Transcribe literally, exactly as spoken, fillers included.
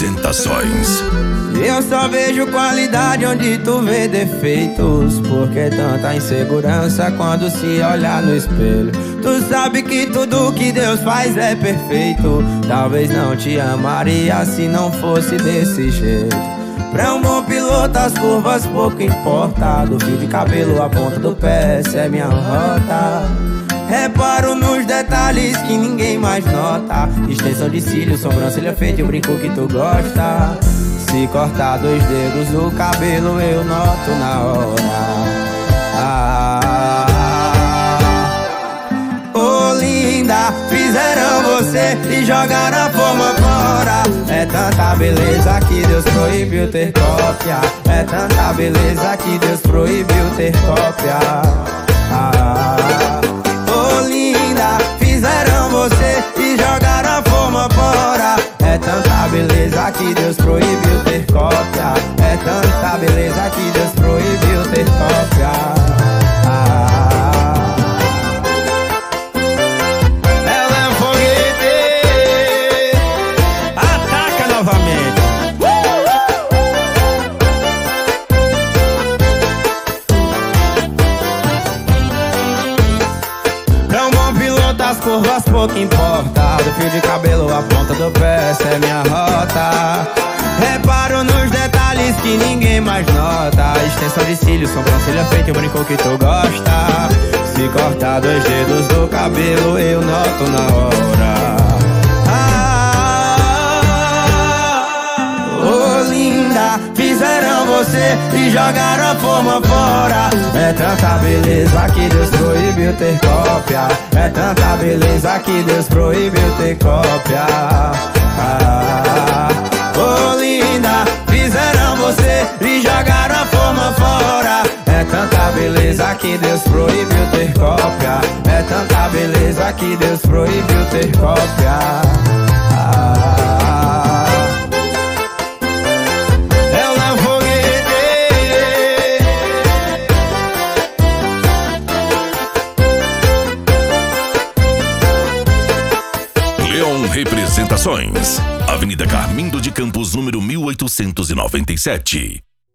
Representações. Eu só vejo qualidade onde tu vê defeitos. Por que tanta insegurança quando se olhar no espelho? Tu sabe que tudo que Deus faz é perfeito. Talvez não te amaria se não fosse desse jeito. Pra um bom piloto as curvas pouco importa. Do fio de cabelo à ponta do pé, essa é minha rota. Reparo nos detalhes que ninguém mais nota. Extensão de cílios, sobrancelha feita e o brinco que tu gosta. Se cortar dois dedos do cabelo eu noto na hora. Ah, oh linda, fizeram você e jogaram a forma fora. É tanta beleza que Deus proibiu ter cópia. É tanta beleza que Deus proibiu ter cópia. Ah, fizeram você e jogaram a forma fora. É tanta beleza que Deus proibiu ter cópia. É tanta beleza que Deus proibiu ter cópia. Ah, ela é um foguete. Ataca novamente. Das curvas pouco importa. Do fio de cabelo à ponta do pé, essa é minha rota. Reparo nos detalhes que ninguém mais nota. Extensão de cílios, sobrancelha feita e o brinco que tu gosta. Se cortar dois dedos do cabelo eu noto na hora. Ah, oh linda, fizeram você e jogaram a forma fora. É tanta beleza que Deus proibiu ter cópia. É tanta beleza que Deus proibiu ter cópia. Ah, oh linda, fizeram você e jogaram a forma fora. É tanta beleza que Deus proibiu ter cópia. É tanta beleza que Deus proibiu ter cópia. Ah, ela é um foguete. Leon Representações, Avenida Carmindo de Campos, número mil oitocentos e noventa e sete.